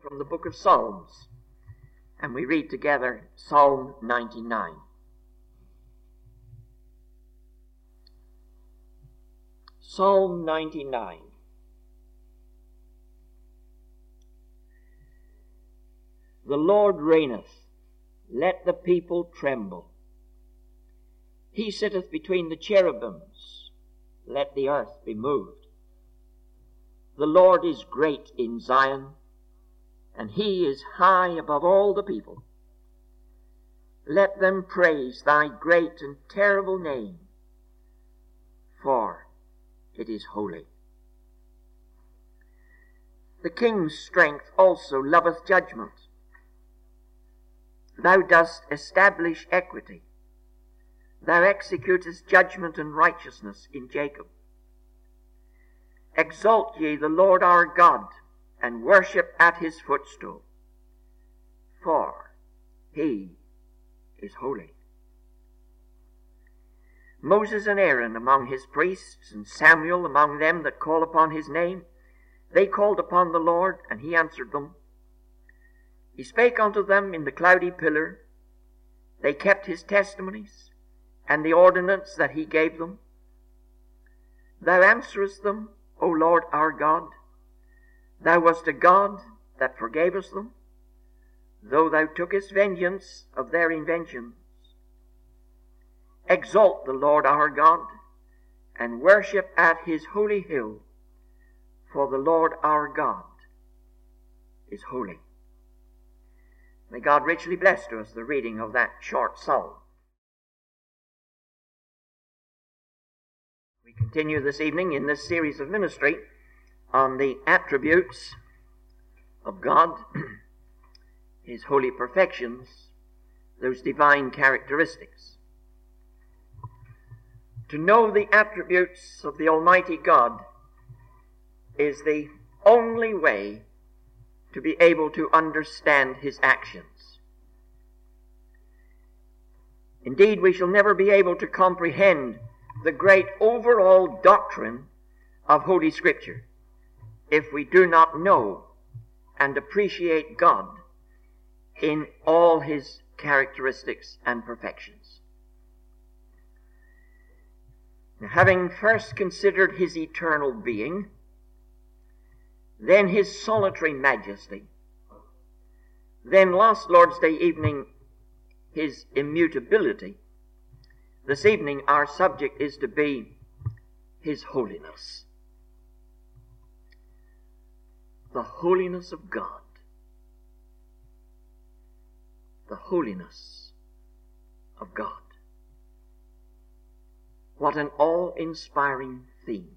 from the book of Psalms, and we read together Psalm 99. Psalm 99. The Lord reigneth, let the people tremble. He sitteth between the cherubims, let the earth be moved. The Lord is great in Zion, and he is high above all the people. Let them praise thy great and terrible name, for it is holy. The king's strength also loveth judgment. Thou dost establish equity. Thou executest judgment and righteousness in Jacob. Exalt ye the Lord our God, and worship at his footstool, for he is holy. Moses and Aaron among his priests, and Samuel among them that call upon his name, they called upon the Lord, and he answered them. He spake unto them in the cloudy pillar. They kept his testimonies, and the ordinance that he gave them. Thou answerest them, O Lord our God. Thou wast a God that forgavest them, though thou tookest vengeance of their inventions. Exalt the Lord our God, and worship at his holy hill, for the Lord our God is holy. May God richly bless to us the reading of that short psalm. We continue this evening in this series of ministry on the attributes of God, his holy perfections, those divine characteristics. To know the attributes of the Almighty God is the only way to be able to understand his actions. Indeed, we shall never be able to comprehend the great overall doctrine of Holy Scripture if we do not know and appreciate God in all his characteristics and perfections. Now, having first considered his eternal being, then his solitary majesty, then last Lord's Day evening his immutability, this evening our subject is to be his holiness. The holiness of God. The holiness of God. What an awe-inspiring theme.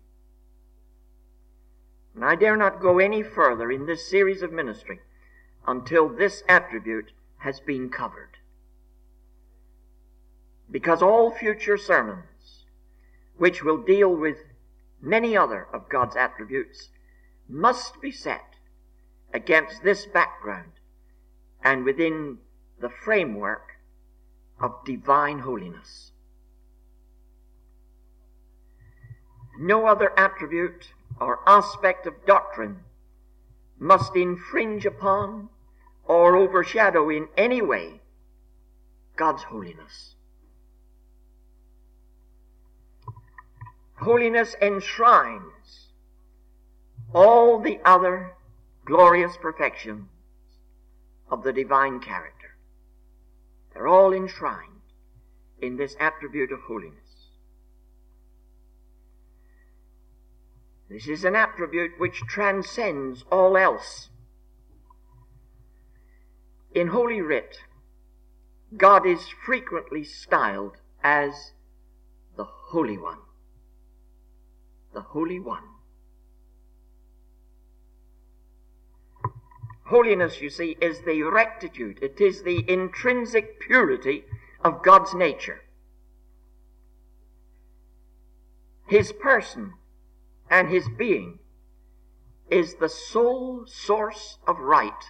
And I dare not go any further in this series of ministry until this attribute has been covered. Because all future sermons, which will deal with many other of God's attributes, must be set against this background and within the framework of divine holiness. No other attribute or aspect of doctrine must infringe upon or overshadow in any way God's holiness. Holiness enshrines all the other glorious perfections of the divine character. They're all enshrined in this attribute of holiness. This is an attribute which transcends all else. In Holy Writ, God is frequently styled as the Holy One. The Holy One. Holiness, you see, is the rectitude. It is the intrinsic purity of God's nature. His person and his being is the sole source of right.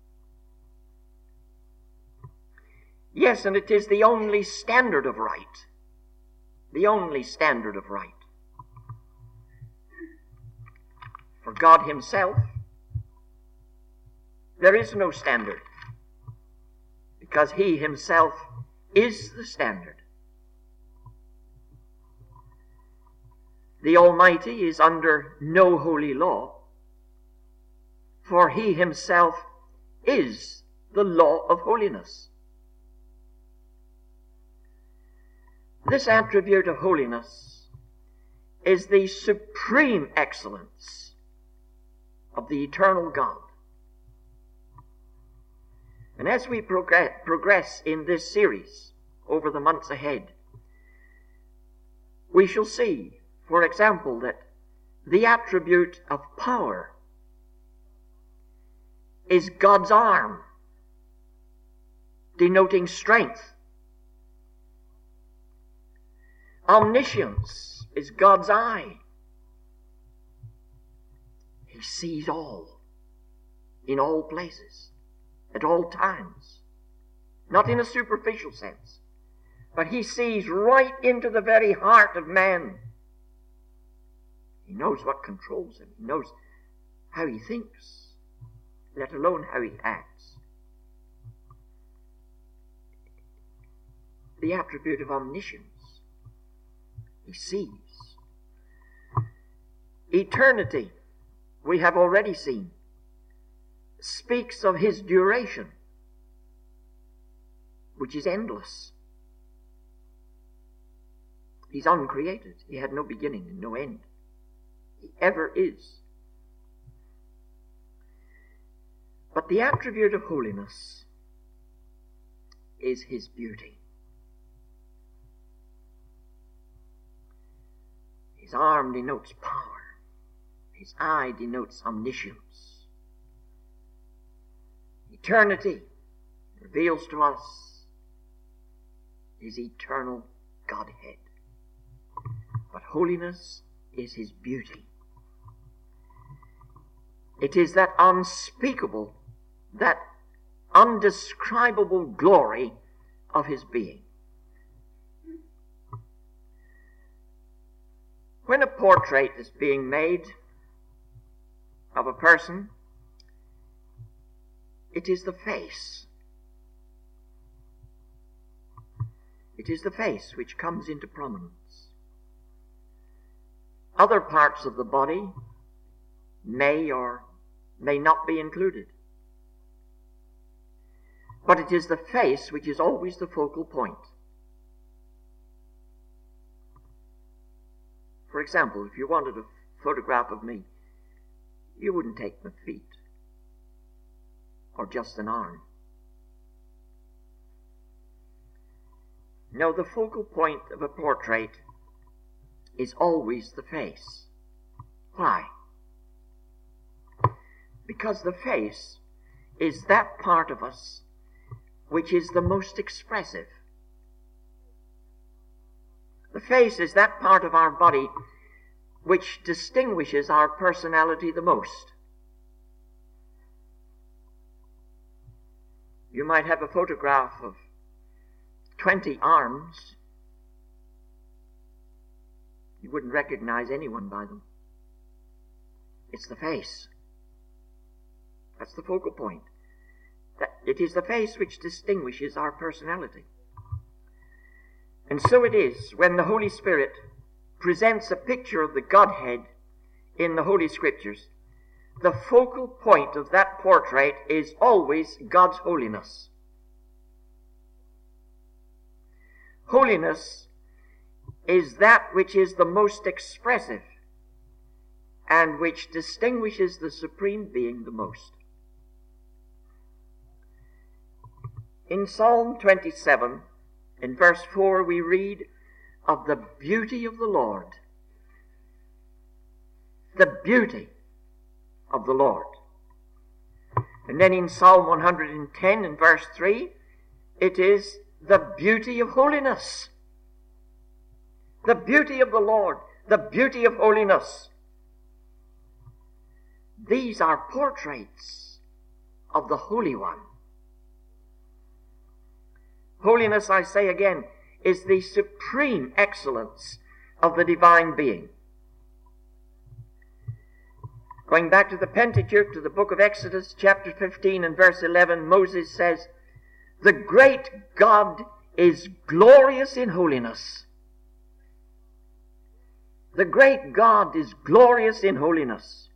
Yes, and it is the only standard of right. The only standard of right. For God himself, there is no standard, because he himself is the standard. The Almighty is under no holy law, for he himself is the law of holiness. This attribute of holiness is the supreme excellence of the eternal God. And as we progress in this series over the months ahead, we shall see, for example, that the attribute of power is God's arm, denoting strength. Omniscience is God's eye. He sees all, in all places, at all times. Not in a superficial sense, but he sees right into the very heart of man. He knows what controls him. He knows how he thinks, let alone how he acts. The attribute of omniscience. He sees. Eternity, we have already seen, speaks of his duration, which is endless. He's uncreated. He had no beginning and no end. He ever is. But the attribute of holiness is his beauty. His arm denotes power. His eye denotes omniscience. Eternity reveals to us his eternal Godhead. But holiness is his beauty. It is that unspeakable, that undescribable glory of his being. When a portrait is being made of a person, it is the face. It is the face which comes into prominence. Other parts of the body may or may not be included. But it is the face which is always the focal point. For example, if you wanted a photograph of me, you wouldn't take my feet or just an arm. No, the focal point of a portrait is always the face. Why? Because the face is that part of us which is the most expressive. The face is that part of our body which distinguishes our personality the most. You might have a photograph of 20 arms. You wouldn't recognize anyone by them. It's the face. That's the focal point. It is the face which distinguishes our personality. And so it is when the Holy Spirit presents a picture of the Godhead in the Holy Scriptures. The focal point of that portrait is always God's holiness. Holiness is that which is the most expressive and which distinguishes the Supreme Being the most. In Psalm 27, in verse 4, we read of the beauty of the Lord. The beauty of the Lord. And then in Psalm 110, in verse 3, it is the beauty of holiness. The beauty of the Lord, the beauty of holiness. These are portraits of the Holy One. Holiness, I say again, is the supreme excellence of the divine being. Going back to the Pentateuch, to the book of Exodus, chapter 15 and verse 11, Moses says, "The great God is glorious in holiness." The great God is glorious in holiness.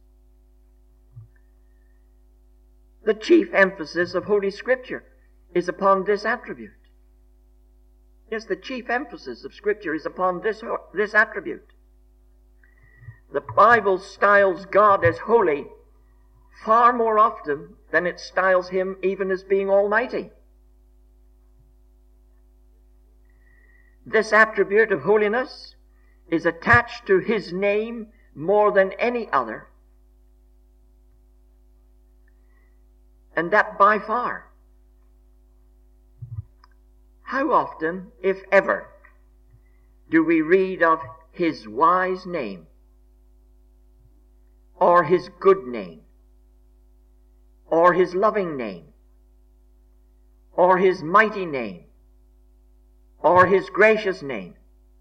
The chief emphasis of Holy Scripture is upon this attribute. Yes, the chief emphasis of Scripture is upon this attribute. The Bible styles God as holy far more often than it styles Him even as being almighty. This attribute of holiness is attached to His name more than any other. And that by far. How often, if ever, do we read of His wise name, or His good name, or His loving name, or His mighty name, or His gracious name?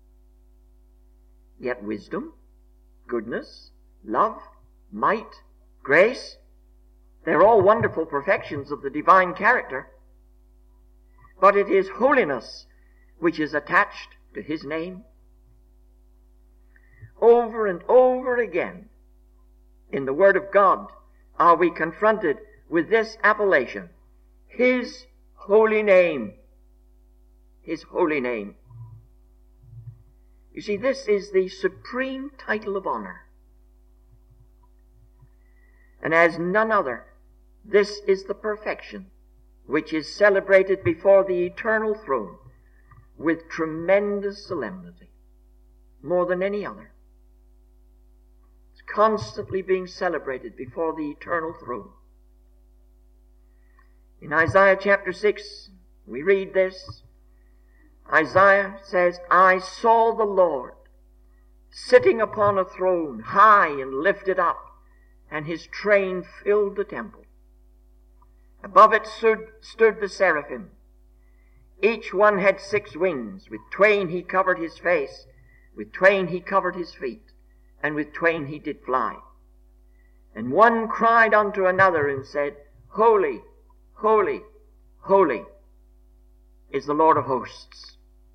Yet wisdom, goodness, love, might, grace, they're all wonderful perfections of the divine character. But it is holiness which is attached to His name. Over and over again in the Word of God are we confronted with this appellation, His holy name. His holy name. You see, this is the supreme title of honor. And as none other, this is the perfection which is celebrated before the eternal throne with tremendous solemnity, more than any other. It's constantly being celebrated before the eternal throne. In Isaiah chapter 6, we read this. Isaiah says, "I saw the Lord sitting upon a throne, high and lifted up, and His train filled the temple. Above it stood the seraphim. Each one had 6 wings. With twain He covered His face, with twain He covered His feet, and with twain He did fly. And one cried unto another and said, Holy, holy, holy is the Lord of hosts."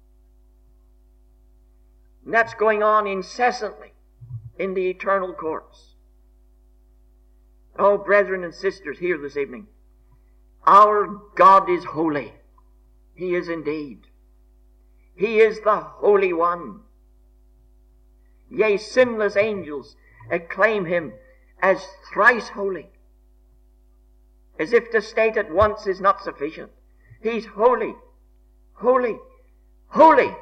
And that's going on incessantly in the eternal courts. Oh, brethren and sisters here this evening, our God is holy. He is indeed. He is the Holy One. Yea, sinless angels acclaim Him as thrice holy, as if to state at once is not sufficient. He's holy, holy, holy.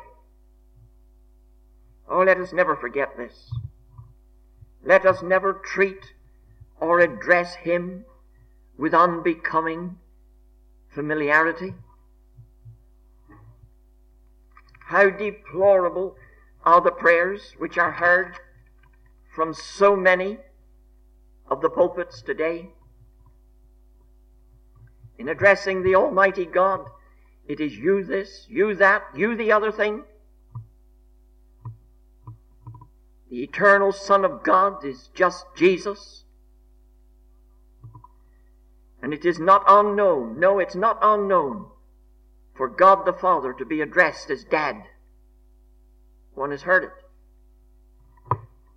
Oh, let us never forget this. Let us never treat or address Him with unbecoming familiarity. How deplorable are the prayers which are heard from so many of the pulpits today. In addressing the Almighty God, it is you this, you that, you the other thing. The eternal Son of God is just Jesus. And it is not unknown, no, it's not unknown for God the Father to be addressed as Dad. One has heard it.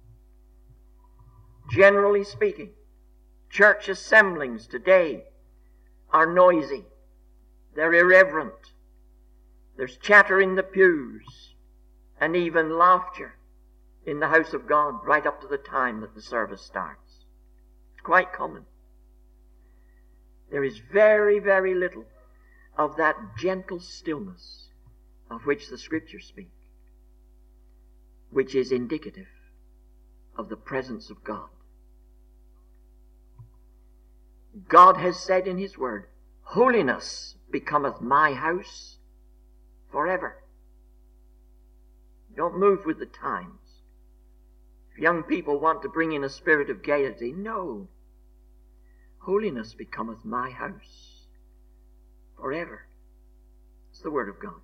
Generally speaking, church assemblings today are noisy. They're irreverent. There's chatter in the pews and even laughter in the house of God right up to the time that the service starts. It's quite common. There is very, very little of that gentle stillness of which the Scriptures speak, which is indicative of the presence of God. God has said in His Word, "Holiness becometh my house forever." Don't move with the times. If young people want to bring in a spirit of gaiety, no. Holiness becometh my house forever. It's the Word of God.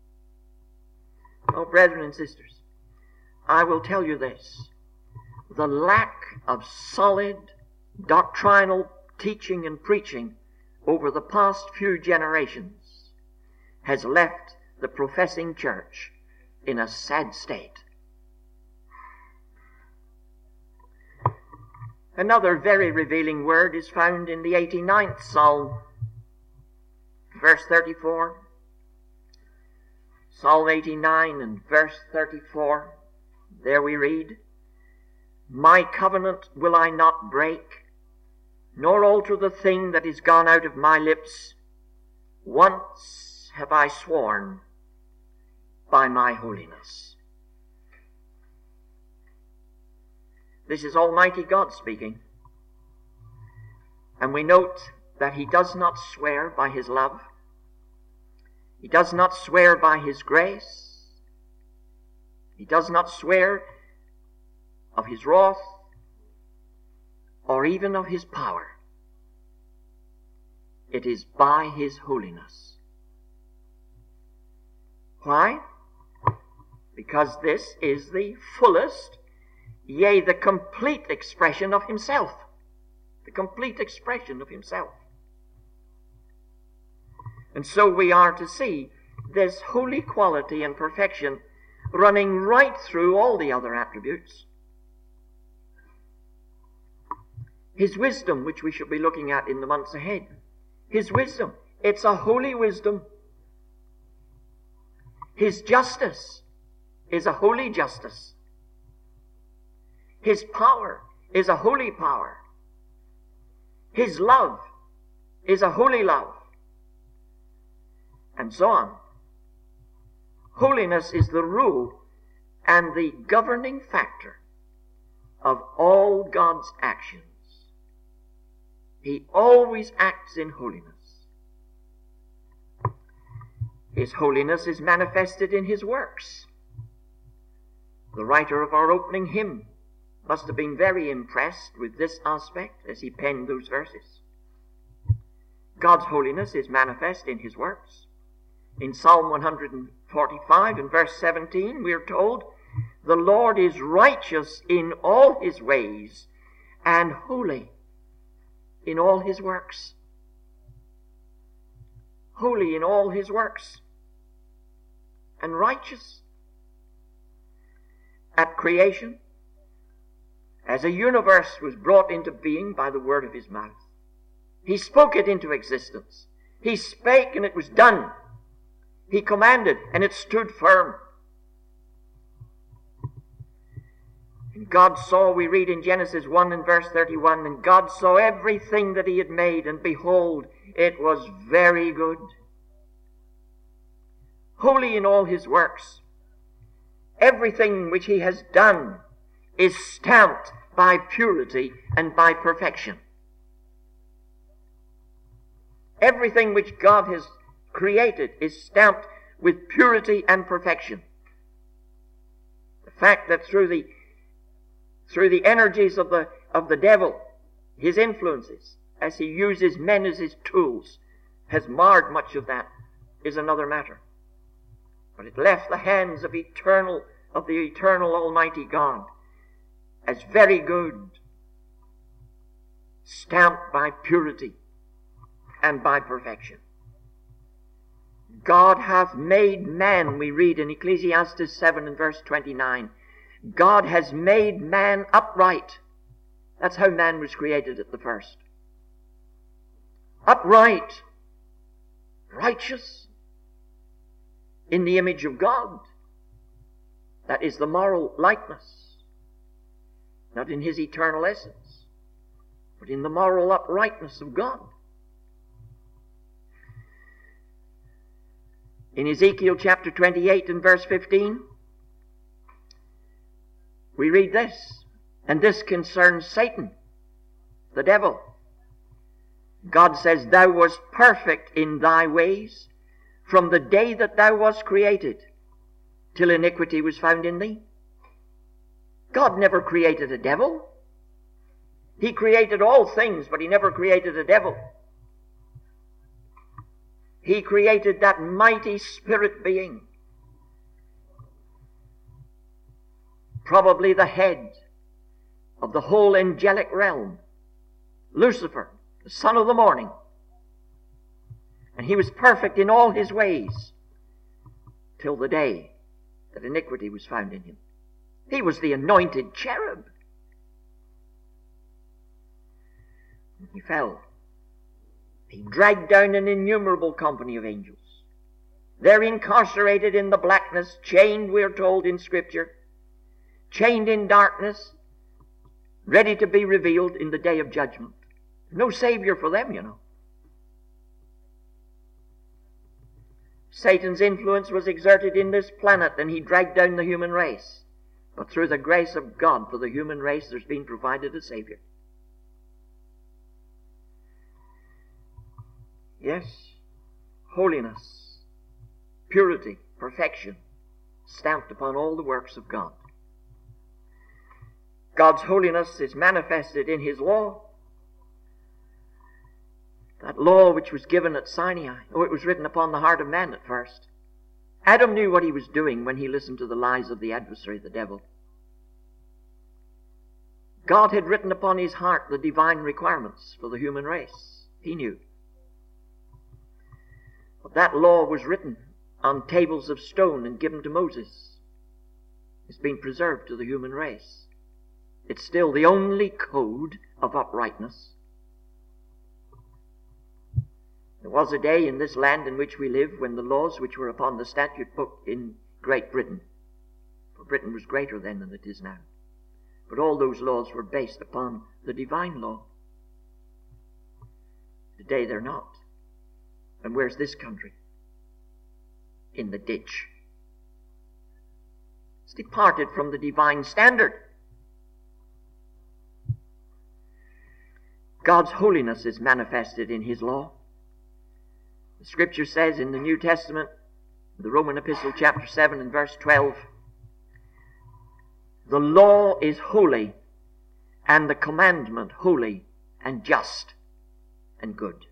Oh, brethren and sisters, I will tell you this. The lack of solid doctrinal teaching and preaching over the past few generations has left the professing church in a sad state. Another very revealing word is found in the 89th Psalm, verse 34. Psalm 89 and verse 34. There we read, "My covenant will I not break, nor alter the thing that is gone out of my lips. Once have I sworn by my holiness." This is Almighty God speaking. And we note that he does not swear by his love. He does not swear by his grace. He does not swear of his wrath or even of his power. It is by his holiness. Why? Because this is the fullest, yea, the complete expression of himself. The complete expression of himself. And so we are to see this holy quality and perfection running right through all the other attributes. His wisdom, which we shall be looking at in the months ahead. His wisdom, it's a holy wisdom. His justice is a holy justice. His power is a holy power. His love is a holy love. And so on. Holiness is the rule and the governing factor of all God's actions. He always acts in holiness. His holiness is manifested in his works. The writer of our opening hymn must have been very impressed with this aspect as he penned those verses. God's holiness is manifest in his works. In Psalm 145 and verse 17 we are told, "The Lord is righteous in all his ways and holy in all his works." Holy in all his works and righteous. At creation, as a universe was brought into being by the word of his mouth, he spoke it into existence. He spake and it was done. He commanded and it stood firm. And God saw, we read in Genesis 1 and verse 31, "And God saw everything that he had made, and behold, it was very good." Holy in all his works. Everything which he has done is stamped by purity and by perfection. Everything which God has created is stamped with purity and perfection. The fact that through the energies of the devil, his influences, as he uses men as his tools, has marred much of that is another matter. But it left the hands of the eternal Almighty God as very good, stamped by purity and by perfection. God hath made man, we read in Ecclesiastes 7 and verse 29. God has made man upright. That's how man was created at the first. Upright, righteous, in the image of God. That is the moral likeness. Not in his eternal essence, but in the moral uprightness of God. In Ezekiel chapter 28 and verse 15, we read this, and this concerns Satan, the devil. God says, "Thou wast perfect in thy ways from the day that thou wast created, till iniquity was found in thee." God never created a devil. He created all things, but he never created a devil. He created that mighty spirit being, probably the head of the whole angelic realm, Lucifer, the son of the morning. And he was perfect in all his ways till the day that iniquity was found in him. He was the anointed cherub. He fell. He dragged down an innumerable company of angels. They're incarcerated in the blackness, chained, we're told in Scripture, chained in darkness, ready to be revealed in the day of judgment. No Savior for them, you know. Satan's influence was exerted in this planet, and he dragged down the human race. But through the grace of God for the human race, there's been provided a Savior. Yes, holiness, purity, perfection, stamped upon all the works of God. God's holiness is manifested in His law. That law which was given at Sinai, it was written upon the heart of man at first. Adam knew what he was doing when he listened to the lies of the adversary, the devil. God had written upon his heart the divine requirements for the human race. He knew. But that law was written on tables of stone and given to Moses. It's been preserved to the human race. It's still the only code of uprightness. There was a day in this land in which we live when the laws which were upon the statute book in Great Britain, for Britain was greater then than it is now, but all those laws were based upon the divine law. Today they're not. And where's this country? In the ditch. It's departed from the divine standard. God's holiness is manifested in His law. The Scripture says in the New Testament, the Roman Epistle chapter 7 and verse 12, the law is holy, and the commandment holy and just and good.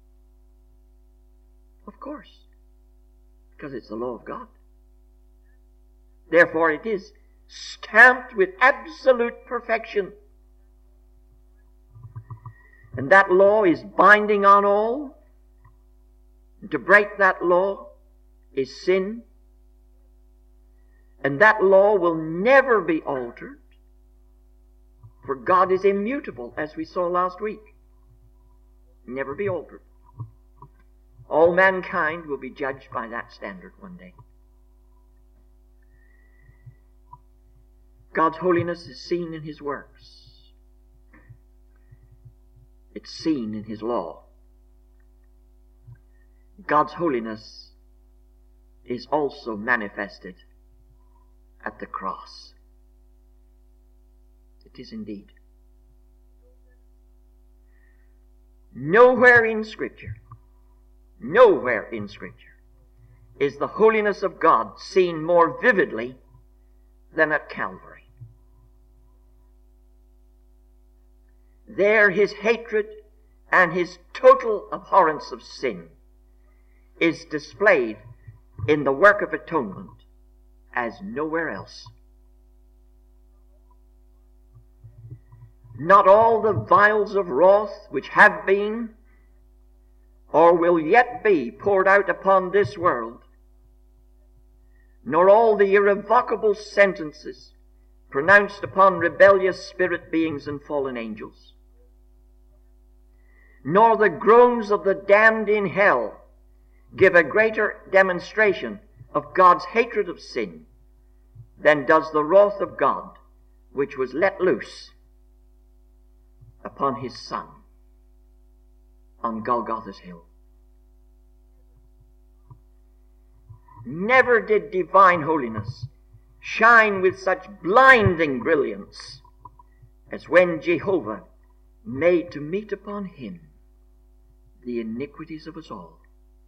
Of course, because it's the law of God. Therefore it is stamped with absolute perfection. And that law is binding on all. And to break that law is sin. And that law will never be altered. For God is immutable, as we saw last week. Never be altered. All mankind will be judged by that standard one day. God's holiness is seen in His works. It's seen in His law. God's holiness is also manifested at the cross. It is indeed. Nowhere in Scripture is the holiness of God seen more vividly than at Calvary. There His hatred and His total abhorrence of sin is displayed in the work of atonement as nowhere else. Not all the vials of wrath which have been or will yet be poured out upon this world, nor all the irrevocable sentences pronounced upon rebellious spirit beings and fallen angels, nor the groans of the damned in hell give a greater demonstration of God's hatred of sin than does the wrath of God which was let loose upon His Son on Golgotha's hill. Never did divine holiness shine with such blinding brilliance as when Jehovah made to meet upon Him the iniquities of us all.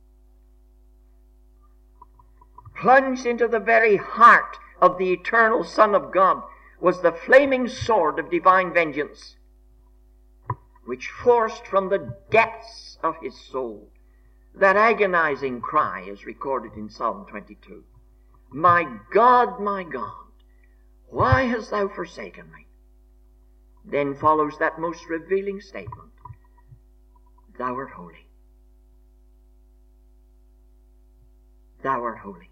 Plunged into the very heart of the eternal Son of God was the flaming sword of divine vengeance, which forced from the depths of His soul that agonizing cry as recorded in Psalm 22. My God, why hast thou forsaken me? Then follows that most revealing statement. Thou art holy. Thou art holy.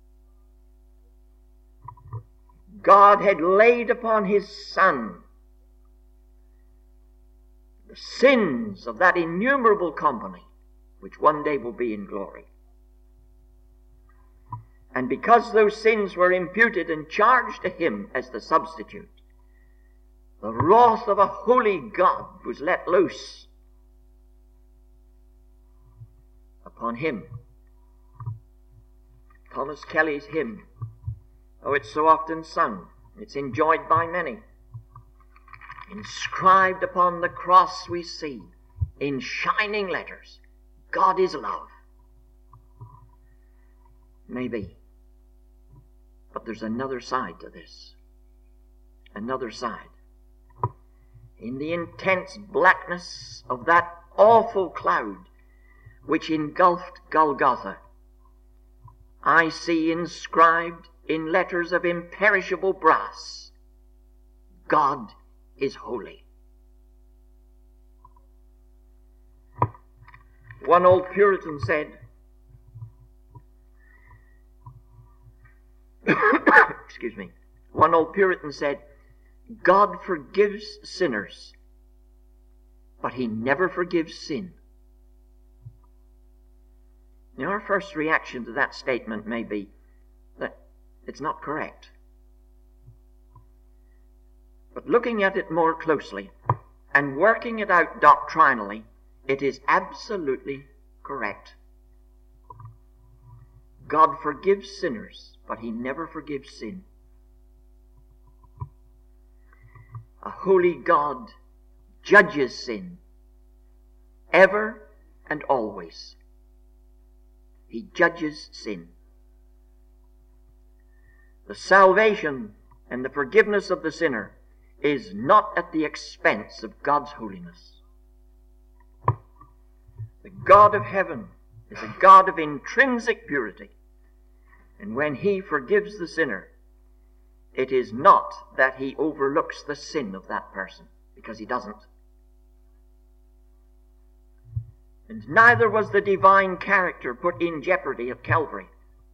God had laid upon his Son the sins of that innumerable company which one day will be in glory. And because those sins were imputed and charged to him as the substitute, the wrath of a holy God was let loose upon him. Thomas Kelly's hymn, oh, it's so often sung, it's enjoyed by many. Inscribed upon the cross we see, in shining letters, God is love. Maybe. But there's another side to this. Another side. In the intense blackness of that awful cloud which engulfed Golgotha, I see inscribed in letters of imperishable brass, God is holy. One old Puritan said, excuse me, one old Puritan said, God forgives sinners, but he never forgives sin. Now, our first reaction to that statement may be that it's not correct. But looking at it more closely and working it out doctrinally, it is absolutely correct. God forgives sinners, but he never forgives sin. A holy God judges sin ever and always. He judges sin. The salvation and the forgiveness of the sinner is not at the expense of God's holiness. The God of heaven is a God of intrinsic purity. And when he forgives the sinner, it is not that he overlooks the sin of that person, because he doesn't. And neither was the divine character put in jeopardy at Calvary.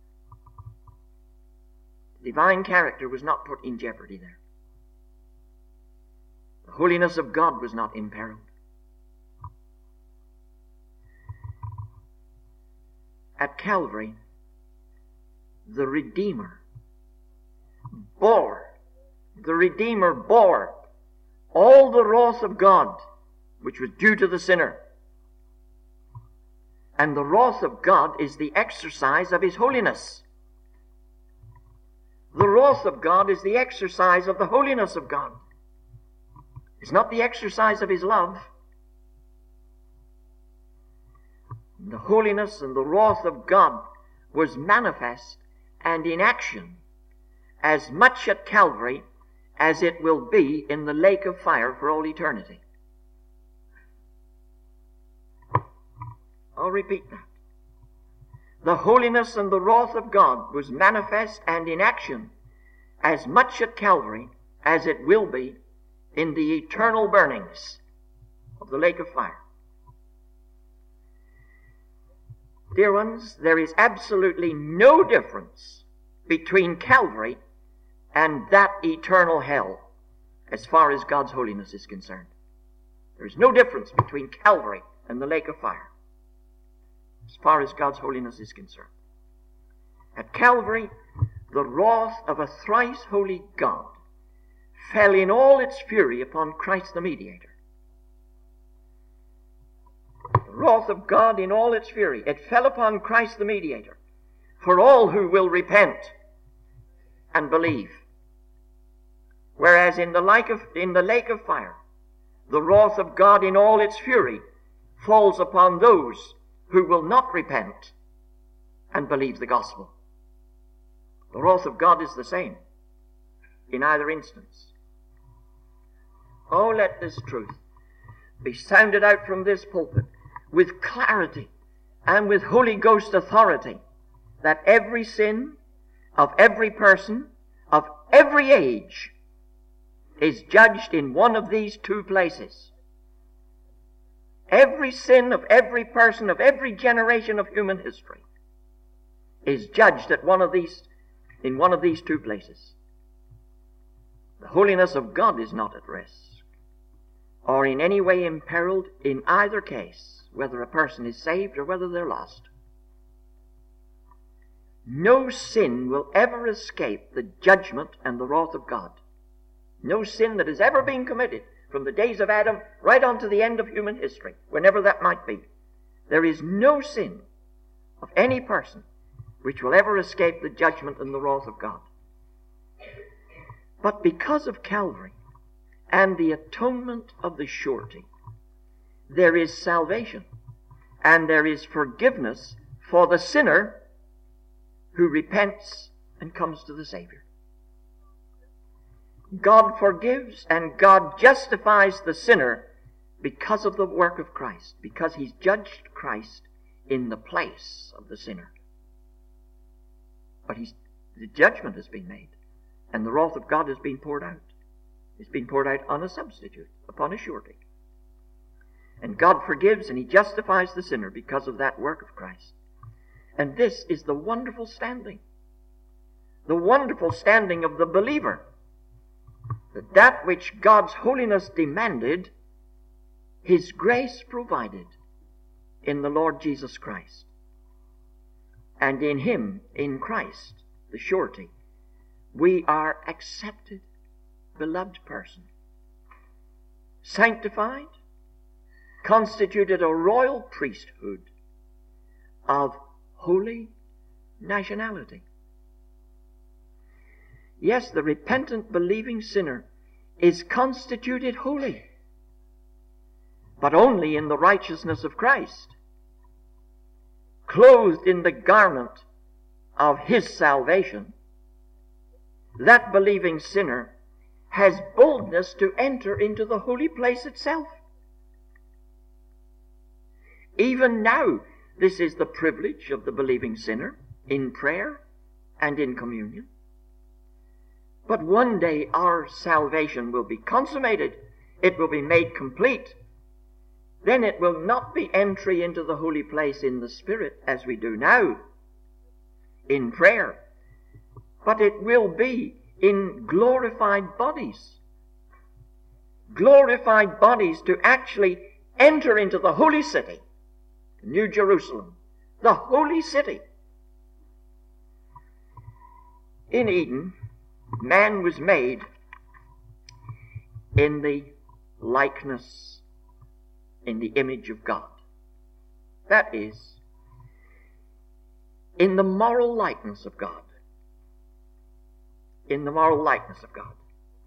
The divine character was not put in jeopardy there. The holiness of God was not imperiled. At Calvary, the Redeemer bore all the wrath of God which was due to the sinner. And the wrath of God is the exercise of his holiness. The wrath of God is the exercise of the holiness of God. It's not the exercise of his love. The holiness and the wrath of God was manifest and in action as much at Calvary as it will be in the lake of fire for all eternity. I'll repeat that. The holiness and the wrath of God was manifest and in action as much at Calvary as it will be in the eternal burnings of the lake of fire. Dear ones, there is absolutely no difference between Calvary and that eternal hell as far as God's holiness is concerned. There is no difference between Calvary and the lake of fire as far as God's holiness is concerned. At Calvary, the wrath of a thrice holy God fell in all its fury upon Christ the mediator. The wrath of God in all its fury, it fell upon Christ the mediator for all who will repent and believe. Whereas in the lake of fire, the wrath of God in all its fury falls upon those who will not repent and believe the gospel. The wrath of God is the same in either instance. Oh, let this truth be sounded out from this pulpit with clarity and with Holy Ghost authority, that every sin of every person of every age is judged in one of these two places. every sin of every person, of every generation of human history, is judged in one of these two places. The holiness of God is not at risk, or in any way imperiled in either case, whether a person is saved or whether they're lost. No sin will ever escape the judgment and the wrath of God. No sin that has ever been committed from the days of Adam right on to the end of human history, whenever that might be. There is no sin of any person which will ever escape the judgment and the wrath of God. But because of Calvary and the atonement of the surety, there is salvation and there is forgiveness for the sinner who repents and comes to the Savior. God forgives and God justifies the sinner because of the work of Christ, because He's judged Christ in the place of the sinner. But the judgment has been made, and the wrath of God has been poured out. It's been poured out on a substitute, upon a surety. And God forgives and He justifies the sinner because of that work of Christ. And this is the wonderful standing of the believer, that which God's holiness demanded, His grace provided in the Lord Jesus Christ. And in Him, in Christ, the surety, we are accepted, beloved person, sanctified, constituted a royal priesthood of holy nationality. Yes, the repentant, believing sinner is constituted holy, but only in the righteousness of Christ, clothed in the garment of His salvation. That believing sinner has boldness to enter into the holy place itself. Even now, this is the privilege of the believing sinner in prayer and in communion. But one day our salvation will be consummated. It will be made complete. Then it will not be entry into the holy place in the Spirit as we do now in prayer, but it will be in glorified bodies. Glorified bodies to actually enter into the holy city, New Jerusalem, the holy city. In Eden, man was made in the likeness, in the image of God. That is, in the moral likeness of God. In the moral likeness of God.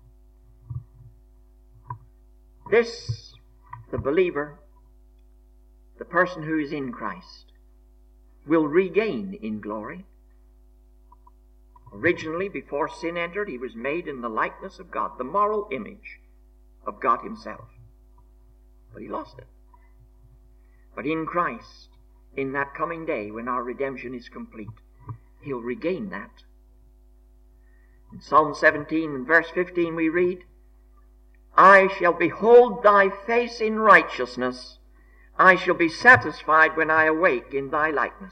This, the believer, the person who is in Christ, will regain in glory. Originally, before sin entered, he was made in the likeness of God, the moral image of God Himself. But he lost it. But in Christ, in that coming day when our redemption is complete, He'll regain that. In Psalm 17 and verse 15 we read, I shall behold Thy face in righteousness. I shall be satisfied when I awake in Thy likeness.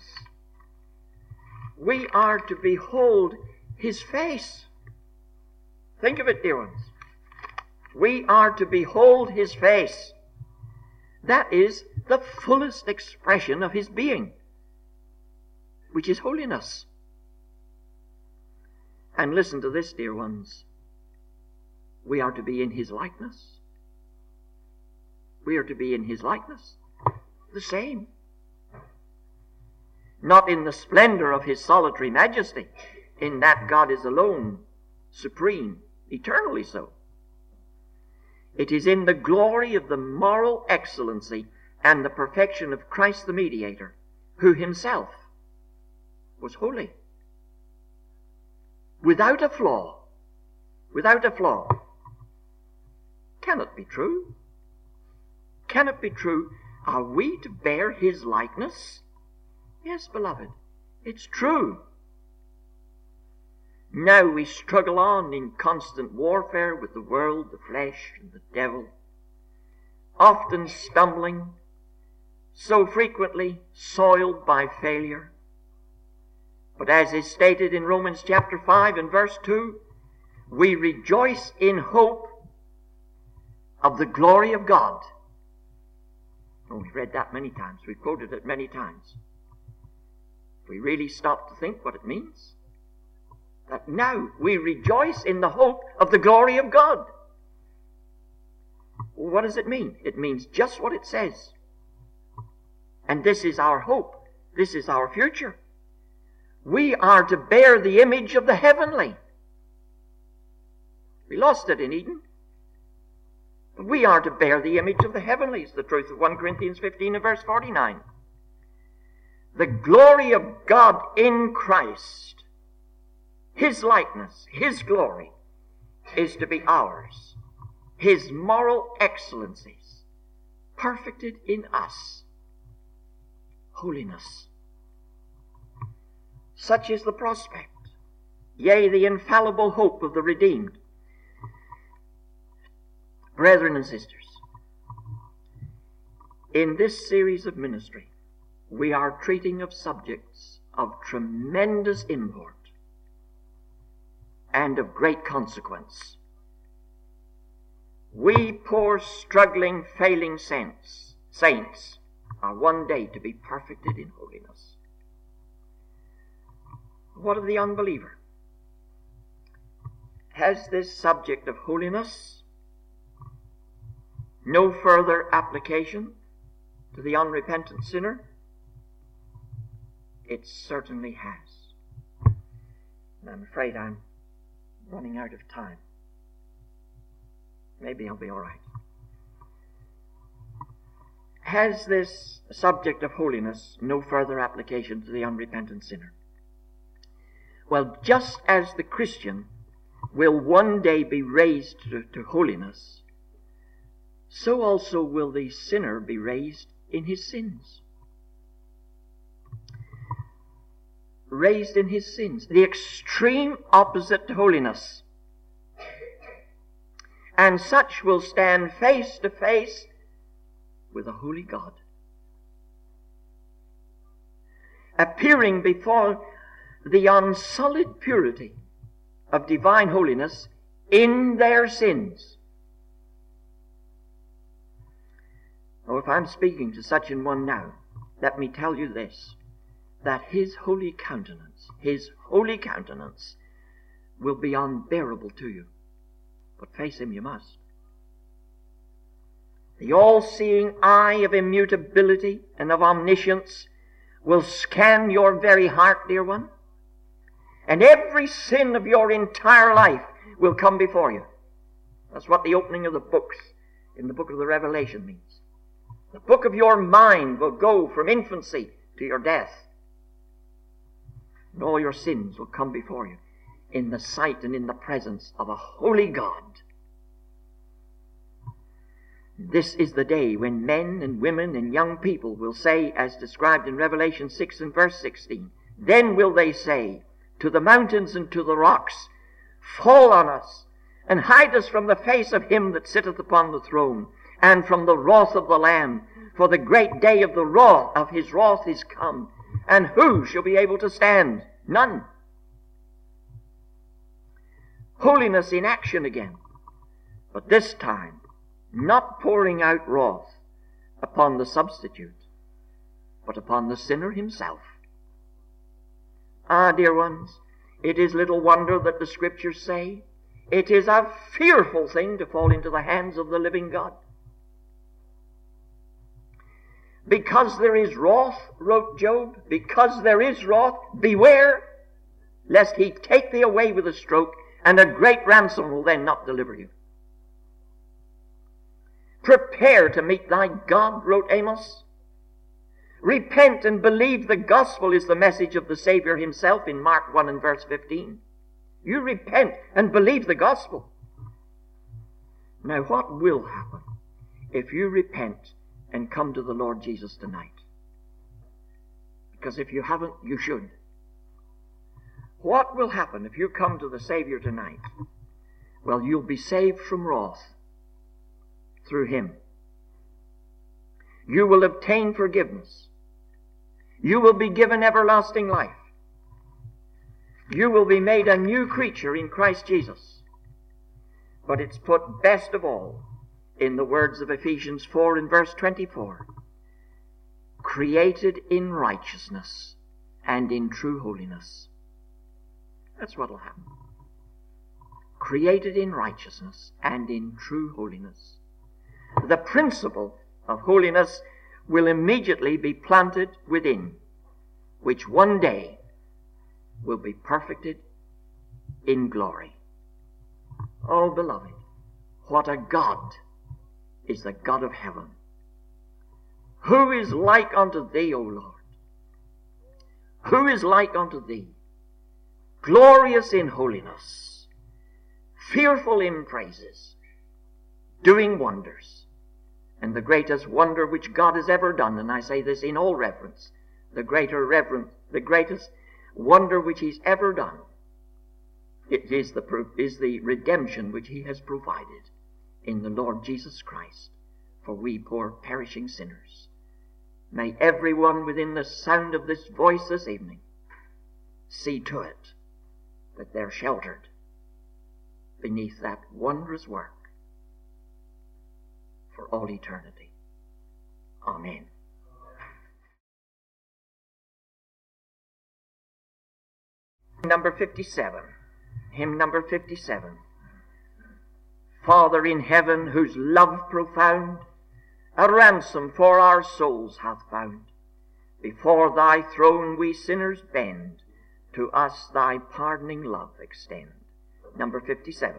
We are to behold His face. Think of it, dear ones. We are to behold His face. That is the fullest expression of His being, which is holiness. And listen to this, dear ones. We are to be in His likeness. We are to be in His likeness. The same. Not in the splendor of His solitary majesty, in that God is alone, supreme, eternally so. It is in the glory of the moral excellency and the perfection of Christ the mediator, who Himself was holy, without a flaw. Without a flaw. Can it be true? Can it be true? Are we to bear His likeness? Yes, beloved, it's true. Now we struggle on in constant warfare with the world, the flesh, and the devil, often stumbling, so frequently soiled by failure. But as is stated in Romans chapter 5 and verse 2, we rejoice in hope of the glory of God. Oh, we've read that many times. We've quoted it many times. We really stop to think what it means. That now we rejoice in the hope of the glory of God. Well, what does it mean? It means just what it says. And this is our hope. This is our future. We are to bear the image of the heavenly. We lost it in Eden. But we are to bear the image of the heavenly. It's the truth of 1 Corinthians 15 and verse 49. The glory of God in Christ, His likeness, His glory, is to be ours. His moral excellencies, perfected in us. Holiness. Such is the prospect, yea, the infallible hope of the redeemed. Brethren and sisters, in this series of ministry, we are treating of subjects of tremendous import and of great consequence. We poor, struggling, failing saints are one day to be perfected in holiness. What of the unbeliever? Has this subject of holiness no further application to the unrepentant sinner? It certainly has. And I'm afraid I'm running out of time. Maybe I'll be all right. Has this subject of holiness no further application to the unrepentant sinner? Well, just as the Christian will one day be raised to holiness, so also will the sinner be raised in his sins. Raised in his sins, the extreme opposite to holiness. And such will stand face to face with a holy God, appearing before the unsullied purity of divine holiness in their sins. Oh, if I'm speaking to such an one now, let me tell you this, that his holy countenance will be unbearable to you. But face him you must. The all-seeing eye of immutability and of omniscience will scan your very heart, dear one, and every sin of your entire life will come before you. That's what the opening of the books in the book of the Revelation means. The book of your mind will go from infancy to your death. And all your sins will come before you in the sight and in the presence of a holy God. This is the day when men and women and young people will say, as described in Revelation 6 and verse 16, then will they say to the mountains and to the rocks, fall on us, and hide us from the face of him that sitteth upon the throne, and from the wrath of the Lamb, for the great day of the wrath of his wrath is come. And who shall be able to stand? None. Holiness in action again, but this time not pouring out wrath upon the substitute, but upon the sinner himself. Ah, dear ones, it is little wonder that the Scriptures say, it is a fearful thing to fall into the hands of the living God. Because there is wrath, wrote Job, because there is wrath, beware, lest he take thee away with a stroke, and a great ransom will then not deliver you. Prepare to meet thy God, wrote Amos. Repent and believe the gospel is the message of the Savior himself in Mark 1 and verse 15. You repent and believe the gospel. Now what will happen if you repent and come to the Lord Jesus tonight? Because if you haven't, you should. What will happen if you come to the Savior tonight? Well, you'll be saved from wrath through him. You will obtain forgiveness. You will be given everlasting life. You will be made a new creature in Christ Jesus. But it's put best of all in the words of Ephesians 4 and verse 24. Created in righteousness and in true holiness. That's what will happen. Created in righteousness and in true holiness. The principle of holiness will immediately be planted within, which one day will be perfected in glory. Oh, beloved, what a God is the God of heaven. Who is like unto thee, O Lord? Who is like unto thee? Glorious in holiness, fearful in praises, doing wonders. And the greatest wonder which God has ever done, and I say this in all reverence, the greatest wonder which He's ever done, it is the redemption which He has provided in the Lord Jesus Christ for we poor perishing sinners. May everyone within the sound of this voice this evening see to it that they're sheltered beneath that wondrous work for all eternity. Amen. Number 57. Hymn number 57. Father in heaven, whose love profound a ransom for our souls hath found, before thy throne we sinners bend, to us thy pardoning love extend. Number 57.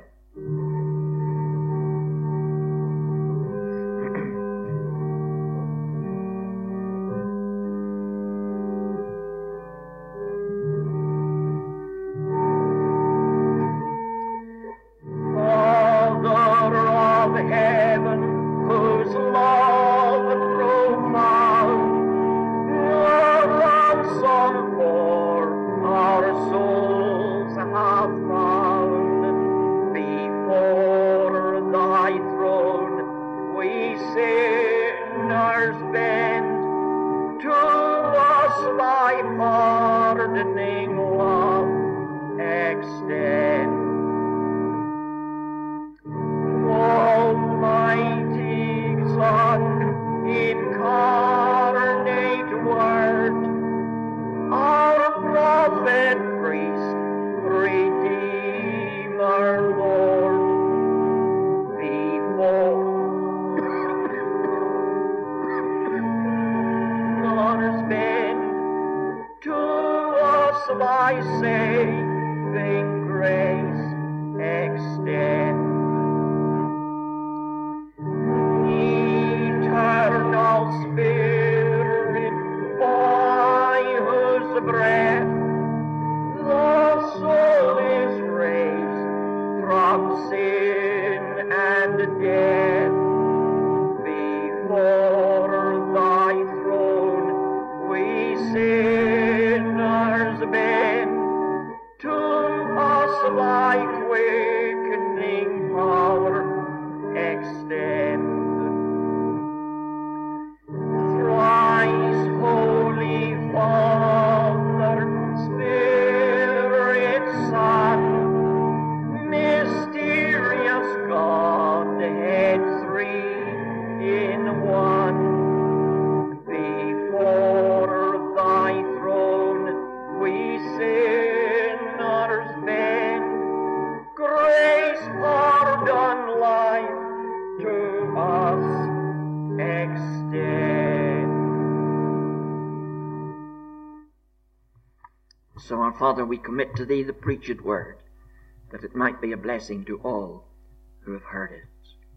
So, our Father, we commit to Thee the preached word, that it might be a blessing to all who have heard it.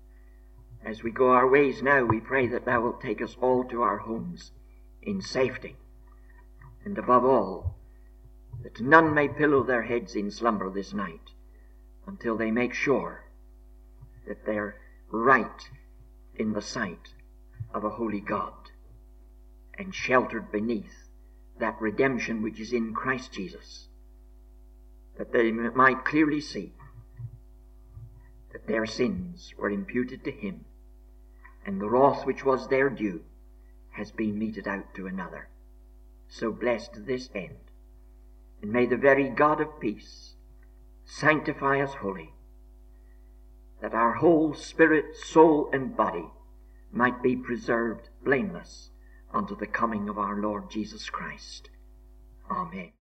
As we go our ways now, we pray that Thou wilt take us all to our homes in safety, and above all, that none may pillow their heads in slumber this night until they make sure that they're right in the sight of a holy God and sheltered beneath that redemption which is in Christ Jesus, that they might clearly see that their sins were imputed to Him, and the wrath which was their due has been meted out to another. So blessed to this end. And may the very God of peace sanctify us wholly, that our whole spirit, soul, and body might be preserved blameless unto the coming of our Lord Jesus Christ. Amen.